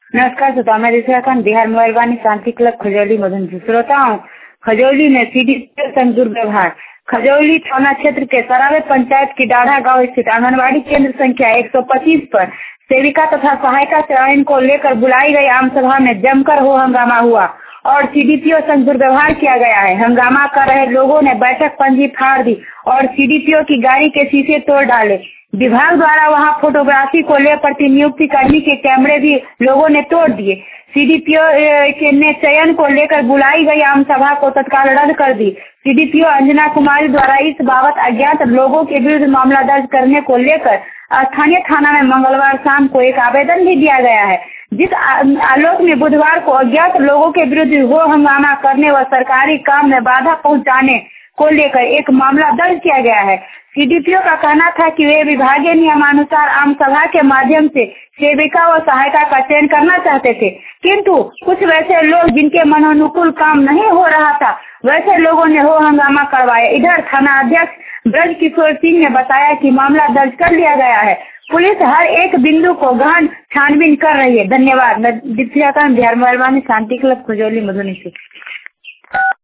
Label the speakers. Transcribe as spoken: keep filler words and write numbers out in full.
Speaker 1: नमस्कार श्रोता, मैं ऋषिकांत बिहार मोबाइल वाणी शांति क्लब खजौली मधुन से श्रोताओं। खजौली में सीडी संग दुर्व्यवहार। खजौली थाना क्षेत्र के सरावे पंचायत की डाढ़ा गांव स्थित आंगनबाड़ी केंद्र संख्या एक सौ पच्चीस पर सेविका तथा सहायिका चयन को लेकर बुलाई गई आम सभा में जमकर हो हंगामा हुआ और सीडीपीओ संग दुर्व्यवहार किया गया है। हंगामा कर रहे लोगों ने बैठक पंजी फाड़ दी और सीडीपीओ की गाड़ी के शीशे तोड़ डाले। विभाग द्वारा वहां फोटोग्राफी को ले प्रतिनियुक्ति कर्मी के कैमरे भी लोगों ने तोड़ दिए। सीडीपीओ ने चयन को लेकर बुलाई गई आम सभा को तत्काल रद्द कर दी। सीडीपीओ अंजना कुमारी द्वारा इस बाबत अज्ञात लोगों के विरुद्ध मामला दर्ज करने को लेकर स्थानीय थाना में मंगलवार शाम को एक आवेदन भी दिया गया है, जिस आलोक में बुधवार को अज्ञात लोगों के विरुद्ध हो हंगामा करने व सरकारी काम में बाधा पहुंचाने को लेकर एक मामला दर्ज किया गया है। सीडीपीओ का कहना था कि वे विभागीय नियमानुसार आम सभा के माध्यम से सेविका व सहायिका का चयन करना चाहते थे, किंतु कुछ वैसे लोग जिनके मनोनुकूल काम नहीं हो रहा था, वैसे लोगों ने हो हंगामा करवाया। इधर थाना अध्यक्ष ब्रज किशोर सिंह ने बताया कि मामला दर्ज कर लिया गया है। पुलिस हर एक बिंदु को गहन छानबीन कर रही है। धन्यवाद। बिहार मोबाइल वाणी शांति क्लब खजौली मधुबनी से।